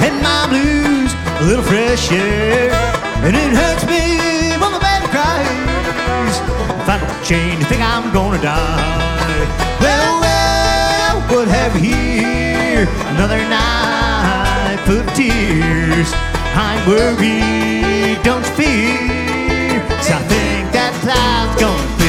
and my blues a little fresh air. And it hurts me when the baby cries. If I don't change, you think I'm gonna die. Well, well, what have we here? Another night full of tears. I ain't worried, don't you fear, 'cause I think that cloud's gonna clear.